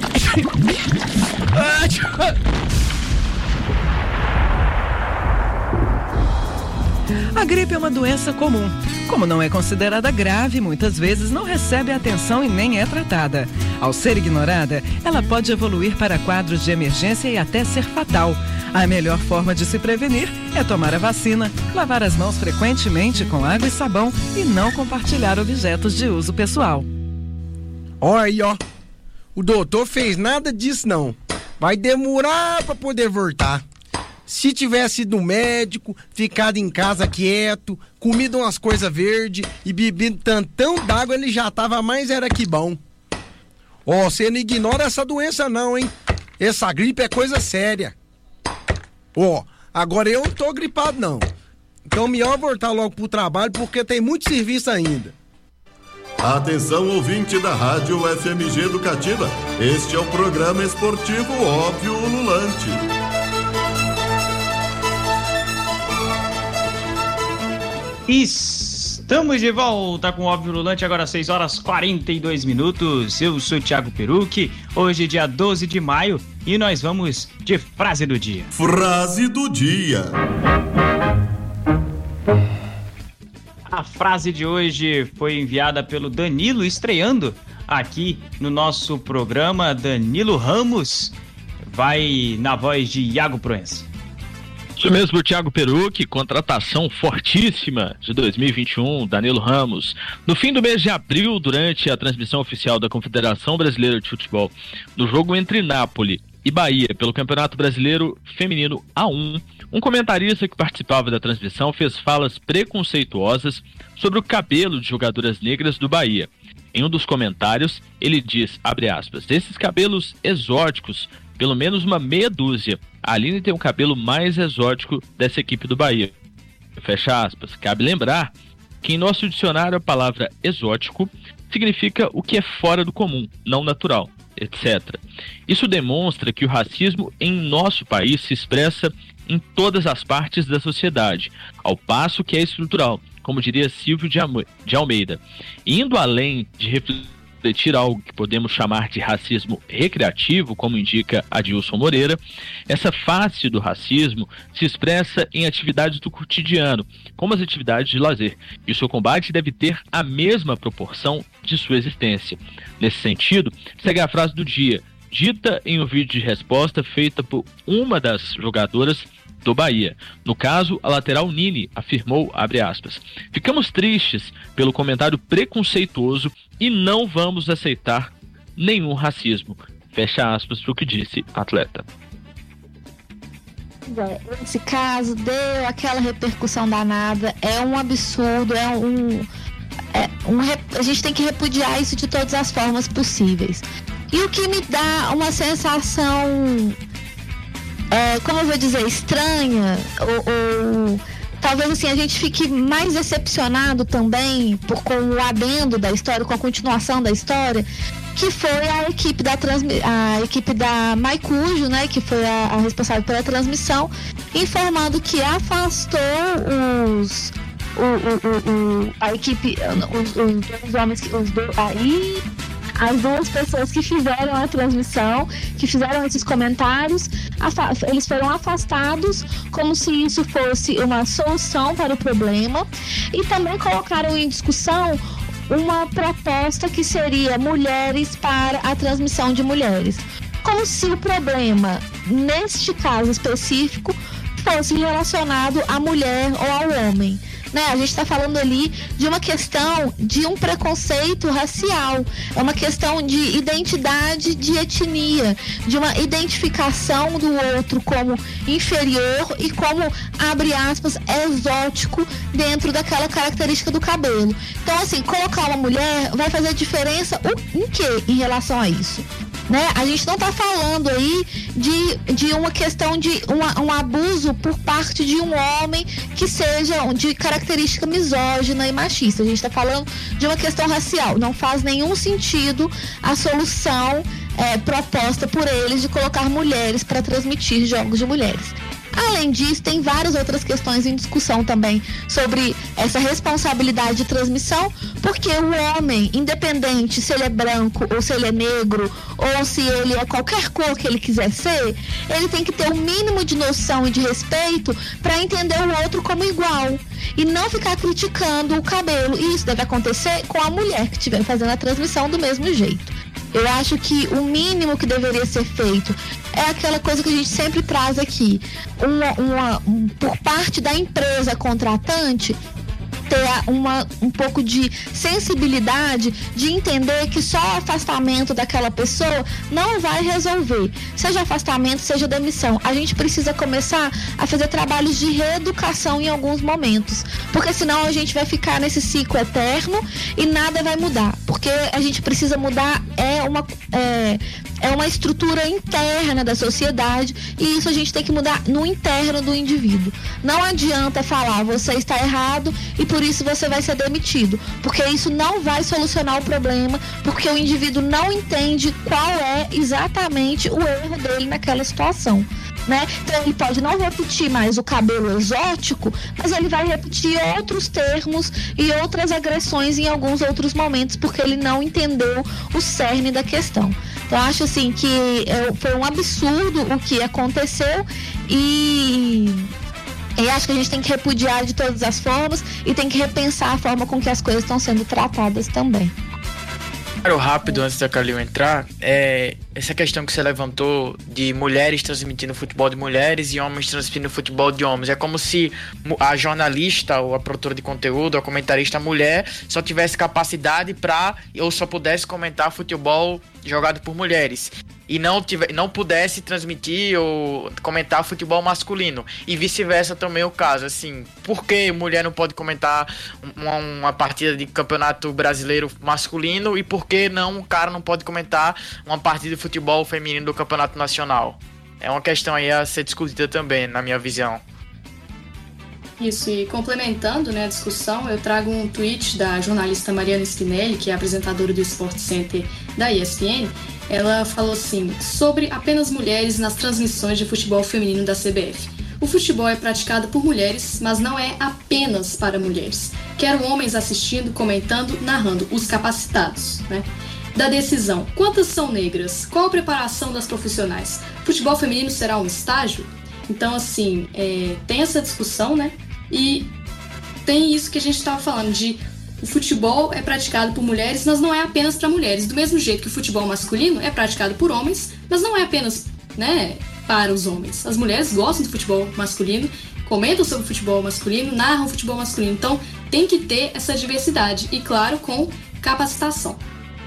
A gripe é uma doença comum. Como não é considerada grave, muitas vezes não recebe atenção e nem é tratada. Ao ser ignorada, ela pode evoluir para quadros de emergência e até ser fatal. A melhor forma de se prevenir é tomar a vacina, lavar as mãos frequentemente com água e sabão e não compartilhar objetos de uso pessoal. Olha aí, ó. O doutor fez nada disso, não. Vai demorar para poder voltar. Se tivesse ido no médico, ficado em casa quieto, comido umas coisas verdes e bebido tantão d'água, ele já tava mais era que bom. Ó, oh, você não ignora essa doença não, hein? Essa gripe é coisa séria. Ó, oh, agora eu não tô gripado não. Então melhor voltar logo pro trabalho porque tem muito serviço ainda. Atenção, ouvinte da Rádio U F M G Educativa. Este é o programa esportivo Óbvio Ululante. Estamos de volta com o Óbvio Ululante, agora às seis horas e quarenta e dois minutos. Eu sou o Thiago Perucchi, hoje dia doze de maio e nós vamos de frase do dia. Frase do dia. A frase de hoje foi enviada pelo Danilo, estreando aqui no nosso programa. Danilo Ramos vai na voz de Iago Proença. Isso mesmo, Thiago Perucchi, contratação fortíssima de dois mil e vinte e um, Danilo Ramos. No fim do mês de abril, durante a transmissão oficial da Confederação Brasileira de Futebol, no jogo entre Napoli e Bahia pelo Campeonato Brasileiro Feminino A um, um comentarista que participava da transmissão fez falas preconceituosas sobre o cabelo de jogadoras negras do Bahia. Em um dos comentários, ele diz, abre aspas, esses cabelos exóticos, pelo menos uma meia dúzia. A Aline tem o cabelo mais exótico dessa equipe do Bahia. Fecha aspas. Cabe lembrar que em nosso dicionário a palavra exótico significa o que é fora do comum, não natural, etcétera. Isso demonstra que o racismo em nosso país se expressa em todas as partes da sociedade, ao passo que é estrutural, como diria Silvio de Almeida. Indo além de refletir algo que podemos chamar de racismo recreativo, como indica Adilson Moreira, essa face do racismo se expressa em atividades do cotidiano, como as atividades de lazer, e o seu combate deve ter a mesma proporção de sua existência. Nesse sentido, segue a frase do dia, dita em um vídeo de resposta feita por uma das jogadoras do Bahia. No caso, a lateral Nini afirmou, abre aspas, ficamos tristes pelo comentário preconceituoso e não vamos aceitar nenhum racismo. Fecha aspas para o que disse a atleta. Esse caso deu aquela repercussão danada, é um absurdo, é um, é um a gente tem que repudiar isso de todas as formas possíveis. E o que me dá uma sensação, é, como eu vou dizer, estranha, ou, ou talvez assim a gente fique mais decepcionado também por, com o adendo da história, com a continuação da história, que foi a equipe da, transmi- a equipe da Maicujo, né, que foi a, a responsável pela transmissão, informando que afastou os o, o, o, a equipe, os, os dois homens, os dois, aí as duas pessoas que fizeram a transmissão, que fizeram esses comentários, afa- eles foram afastados como se isso fosse uma solução para o problema, e também colocaram em discussão uma proposta que seria mulheres para a transmissão de mulheres. Como se o problema, neste caso específico, fosse relacionado à mulher ou ao homem. né? A gente está falando ali de uma questão de um preconceito racial, é uma questão de identidade de etnia, de uma identificação do outro como inferior e como, abre aspas, exótico dentro daquela característica do cabelo. Então, assim, colocar uma mulher vai fazer diferença em quê em relação a isso? Né? A gente não está falando aí de, de uma questão de uma, um abuso por parte de um homem que seja de característica misógina e machista. A gente está falando de uma questão racial. Não faz nenhum sentido a solução é, proposta por eles de colocar mulheres para transmitir jogos de mulheres. Além disso, tem várias outras questões em discussão também sobre essa responsabilidade de transmissão, porque o homem, independente se ele é branco ou se ele é negro ou se ele é qualquer cor que ele quiser ser, ele tem que ter o mínimo de noção e de respeito para entender o outro como igual e não ficar criticando o cabelo. E isso deve acontecer com a mulher que estiver fazendo a transmissão do mesmo jeito. Eu acho que o mínimo que deveria ser feito é aquela coisa que a gente sempre traz aqui, uma, uma, um, por parte da empresa contratante, ter uma, um pouco de sensibilidade de entender que só o afastamento daquela pessoa não vai resolver, seja afastamento, seja demissão. A gente precisa começar a fazer trabalhos de reeducação em alguns momentos, porque senão a gente vai ficar nesse ciclo eterno e nada vai mudar, porque a gente precisa mudar é uma, é, é uma estrutura interna da sociedade, e isso a gente tem que mudar no interno do indivíduo. Não adianta falar, você está errado e por isso você vai ser demitido, porque isso não vai solucionar o problema, porque o indivíduo não entende qual é exatamente o erro dele naquela situação, né? Então ele pode não repetir mais o cabelo exótico, mas ele vai repetir outros termos e outras agressões em alguns outros momentos, porque ele não entendeu o cerne da questão. Então acho assim que é, foi um absurdo o que aconteceu e... E acho que a gente tem que repudiar de todas as formas e tem que repensar a forma com que as coisas estão sendo tratadas também. Claro, rápido, antes da Calil entrar, é, essa questão que você levantou de mulheres transmitindo futebol de mulheres e homens transmitindo futebol de homens. É como se a jornalista ou a produtora de conteúdo, a comentarista mulher, só tivesse capacidade para ou só pudesse comentar futebol jogado por mulheres e não, tive, não pudesse transmitir ou comentar futebol masculino, e vice-versa também o caso, assim, por que mulher não pode comentar uma, uma partida de campeonato brasileiro masculino e por que não o cara não pode comentar uma partida de futebol feminino do campeonato nacional? É uma questão aí a ser discutida também, na minha visão. Isso, e complementando, né, a discussão, eu trago um tweet da jornalista Mariana Spinelli, que é apresentadora do Sport Center da E S P N. Ela falou assim, sobre apenas mulheres nas transmissões de futebol feminino da C B F. O futebol é praticado por mulheres, mas não é apenas para mulheres. Quero homens assistindo, comentando, narrando, os capacitados, né? Da decisão, quantas são negras? Qual a preparação das profissionais? Futebol feminino será um estágio? Então, assim, é, tem essa discussão, né? E tem isso que a gente estava falando de o futebol é praticado por mulheres, mas não é apenas para mulheres. Do mesmo jeito que o futebol masculino é praticado por homens, mas não é apenas, né, para os homens. As mulheres gostam do futebol masculino, comentam sobre o futebol masculino, narram o futebol masculino. Então, tem que ter essa diversidade e, claro, com capacitação.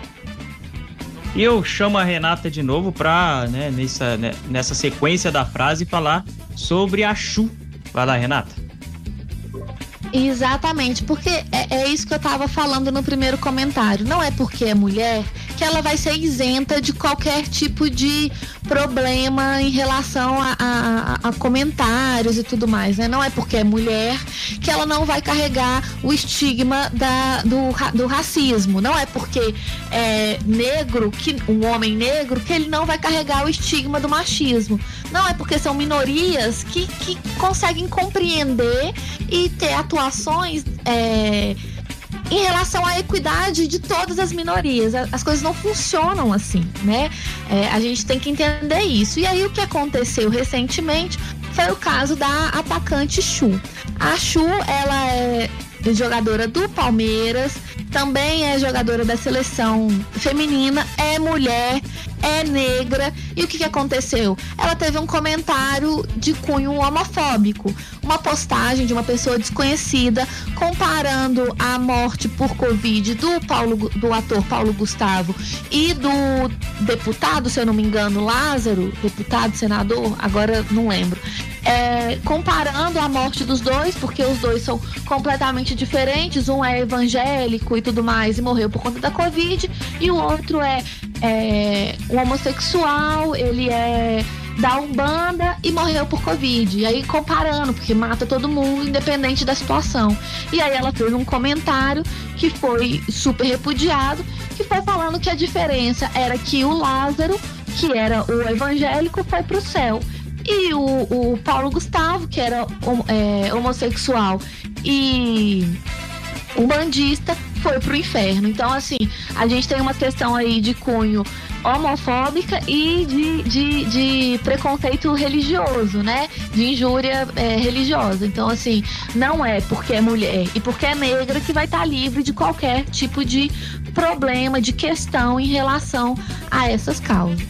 E eu chamo a Renata de novo para, né, nessa, né, nessa sequência da frase, falar sobre a Chu. Vai lá, Renata. Exatamente, porque é, é isso que eu estava falando no primeiro comentário. Não é porque é mulher que ela vai ser isenta de qualquer tipo de problema em relação a, a, a comentários e tudo mais, né? Não é porque é mulher que ela não vai carregar o estigma da, do, do racismo. Não é porque é negro, que, um homem negro, que ele não vai carregar o estigma do machismo. Não é porque são minorias que, que conseguem compreender e ter atuações é, em relação à equidade de todas as minorias. As coisas não funcionam assim, né? É, a gente tem que entender isso. E aí o que aconteceu recentemente foi o caso da atacante Chu. A Chu, ela é jogadora do Palmeiras, também é jogadora da seleção feminina, é mulher, é negra. E o que, que aconteceu? Ela teve um comentário de cunho homofóbico, uma postagem de uma pessoa desconhecida comparando a morte por Covid do, Paulo, do ator Paulo Gustavo e do deputado, se eu não me engano, Lázaro, deputado, senador, agora não lembro. É, comparando a morte dos dois, porque os dois são completamente diferentes, um é evangélico e tudo mais e morreu por conta da Covid, e o outro é, é um homossexual, ele é da Umbanda e morreu por Covid. E aí comparando, porque mata todo mundo independente da situação. E aí ela fez um comentário que foi super repudiado, que foi falando que a diferença era que o Lázaro, que era o evangélico, foi pro céu. E o, o Paulo Gustavo, que era é, homossexual e umbandista, foi pro inferno. Então, assim, a gente tem uma questão aí de cunho homofóbica e de, de, de preconceito religioso, né? De injúria é, religiosa. Então, assim, não é porque é mulher e porque é negra que vai estar livre de qualquer tipo de problema, de questão em relação a essas causas.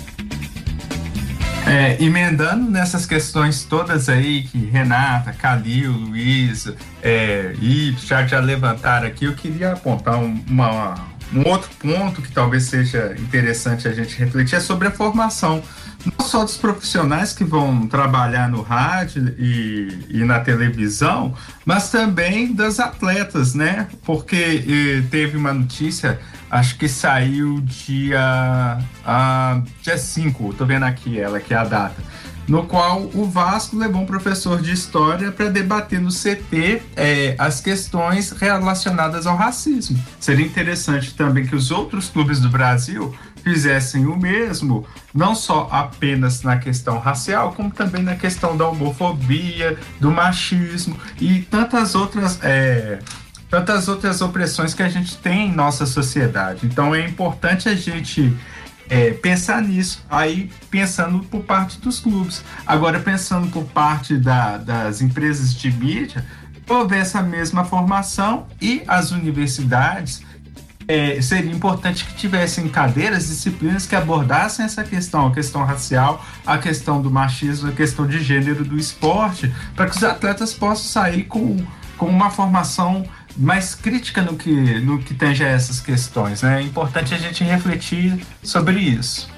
É, emendando nessas questões todas aí que Renata, Calil, Luiz é, e já, já levantaram aqui, eu queria apontar um, uma, um outro ponto que talvez seja interessante a gente refletir, é sobre a formação, não só dos profissionais que vão trabalhar no rádio e, e na televisão, mas também das atletas, né? Porque e, teve uma notícia, acho que saiu dia, uh, dia cinco, tô vendo aqui ela, que é a data, no qual o Vasco levou um professor de história para debater no C T é, as questões relacionadas ao racismo. Seria interessante também que os outros clubes do Brasil fizessem o mesmo, não só apenas na questão racial, como também na questão da homofobia, do machismo e tantas outras... É, tantas outras opressões que a gente tem em nossa sociedade. Então é importante a gente é, pensar nisso, aí pensando por parte dos clubes. Agora, pensando por parte da, das empresas de mídia, houver essa mesma formação e as universidades, é, seria importante que tivessem cadeiras, disciplinas que abordassem essa questão, a questão racial, a questão do machismo, a questão de gênero do esporte, para que os atletas possam sair com, com uma formação mais crítica no que, no que tange a essas questões, né? É importante a gente refletir sobre isso.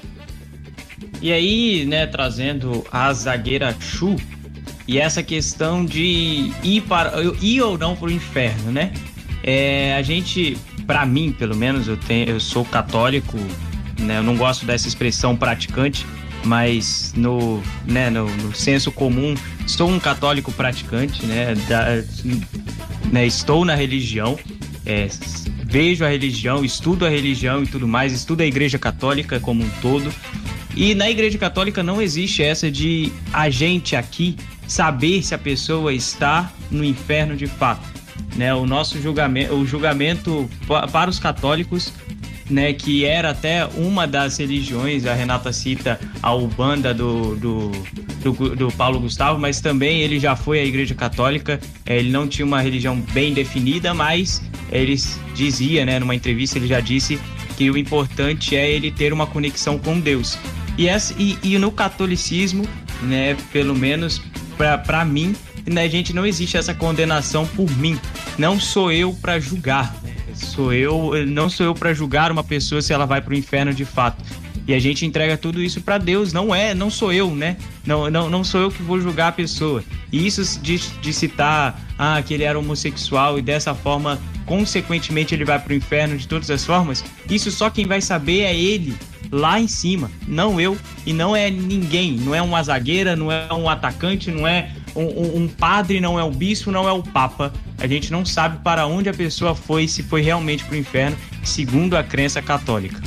E aí, né, trazendo a zagueira Chu e essa questão de ir, para, ir ou não para o inferno, né? É, a gente, para mim, pelo menos, eu, tenho, eu sou católico, né? Eu não gosto dessa expressão praticante, mas no, né, no, no senso comum, sou um católico praticante, né? Da, né, estou na religião, é, vejo a religião, estudo a religião e tudo mais, estudo a Igreja Católica como um todo. E na Igreja Católica não existe essa de a gente aqui saber se a pessoa está no inferno de fato, né? O nosso julgamento, o julgamento para os católicos, né, que era até uma das religiões, a Renata cita a Umbanda do, do, do, do Paulo Gustavo, mas também ele já foi à Igreja Católica, ele não tinha uma religião bem definida, mas ele dizia, né, numa entrevista, ele já disse que o importante é ele ter uma conexão com Deus. E, essa, e, e no catolicismo, né, pelo menos para mim, né, gente, não existe essa condenação por mim, não sou eu para julgar, Sou eu, não sou eu para julgar uma pessoa se ela vai para o inferno de fato. E a gente entrega tudo isso para Deus, não é, não sou eu, né? Não, não, não sou eu que vou julgar a pessoa. E isso de, de citar ah, que ele era homossexual e dessa forma, consequentemente, ele vai para o inferno de todas as formas, isso só quem vai saber é ele, lá em cima, não eu, e não é ninguém, não é uma zagueira, não é um atacante, não é um, um, um padre, não é o bispo, não é o papa. A gente não sabe para onde a pessoa foi, se foi realmente para o inferno, segundo a crença católica.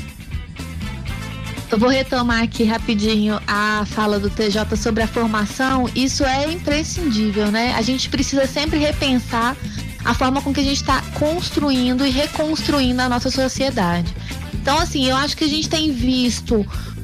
Eu vou retomar aqui rapidinho a fala do T J sobre a formação. Isso é imprescindível, né? A gente precisa sempre repensar a forma com que a gente está construindo e reconstruindo a nossa sociedade. Então, assim, eu acho que a gente tem visto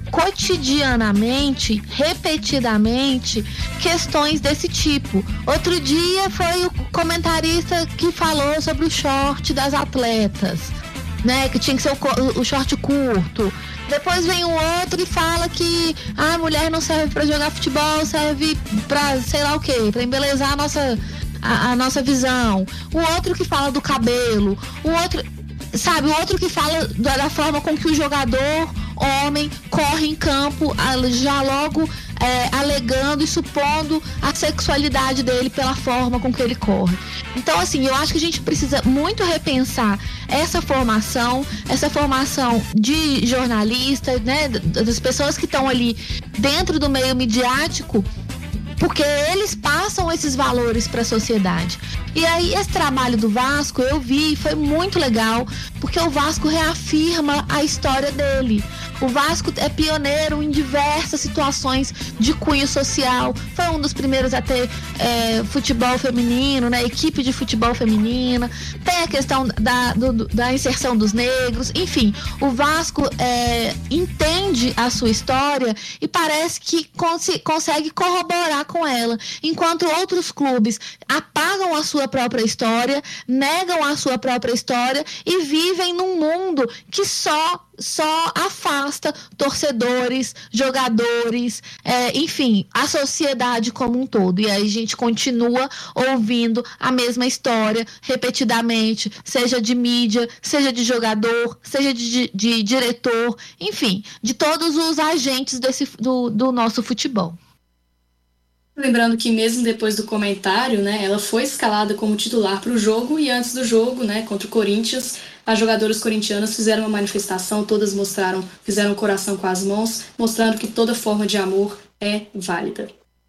cotidianamente, repetidamente, questões desse tipo. Outro dia foi o comentarista que falou sobre o short das atletas, né, que tinha que ser o, o short curto. Depois vem um outro e fala que a mulher não serve para jogar futebol, serve para sei lá o quê, para embelezar a nossa, a, a nossa visão. O outro que fala do cabelo, o outro, sabe, o outro que fala da, da forma com que o jogador homem corre em campo, já logo é, alegando e supondo a sexualidade dele pela forma com que ele corre. Então, assim, eu acho que a gente precisa muito repensar essa formação, essa formação de jornalista, né, das pessoas que estão ali dentro do meio midiático, porque eles passam esses valores para a sociedade. E aí esse trabalho do Vasco eu vi, foi muito legal, porque o Vasco reafirma a história dele. O Vasco é pioneiro em diversas situações de cunho social. Foi um dos primeiros a ter é, futebol feminino, né? Equipe de futebol feminina. Tem a questão da, do, da inserção dos negros. Enfim, o Vasco é, entende a sua história e parece que cons- consegue corroborar com ela. Enquanto outros clubes apagam a sua própria história, negam a sua própria história e vivem num mundo que só só afasta torcedores, jogadores, é, enfim, a sociedade como um todo. E aí a gente continua ouvindo a mesma história repetidamente, seja de mídia, seja de jogador, seja de, de, de diretor, enfim, de todos os agentes desse, do, do nosso futebol. Lembrando que mesmo depois do comentário, né, ela foi escalada como titular para o jogo e antes do jogo, né, contra o Corinthians, as jogadoras corintianas fizeram uma manifestação, todas mostraram, fizeram o coração com as mãos, mostrando que toda forma de amor é válida.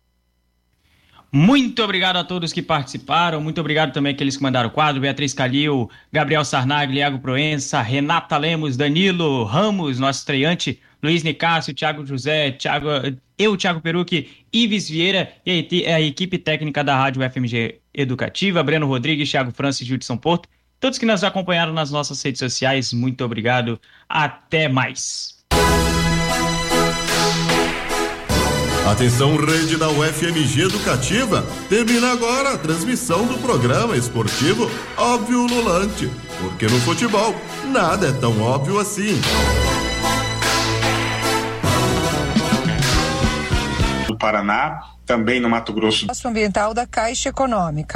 Muito obrigado a todos que participaram, muito obrigado também àqueles que mandaram o quadro, Beatriz Calil, Gabriel Sarnag, Iago Proença, Renata Lemos, Danilo Ramos, nosso estreante, Luiz Nicásio, Thiago José, Thiago, eu, Thiago Perucchi, Ives Vieira e a equipe técnica da Rádio F M G Educativa, Breno Rodrigues, Thiago Francis e Judson Porto. Todos que nos acompanharam nas nossas redes sociais, muito obrigado. Até mais. Atenção, rede da U F M G Educativa. Termina agora a transmissão do programa esportivo Óbvio Lulante. Porque no futebol, nada é tão óbvio assim. Do Paraná, também no Mato Grosso. Ambiental da Caixa Econômica.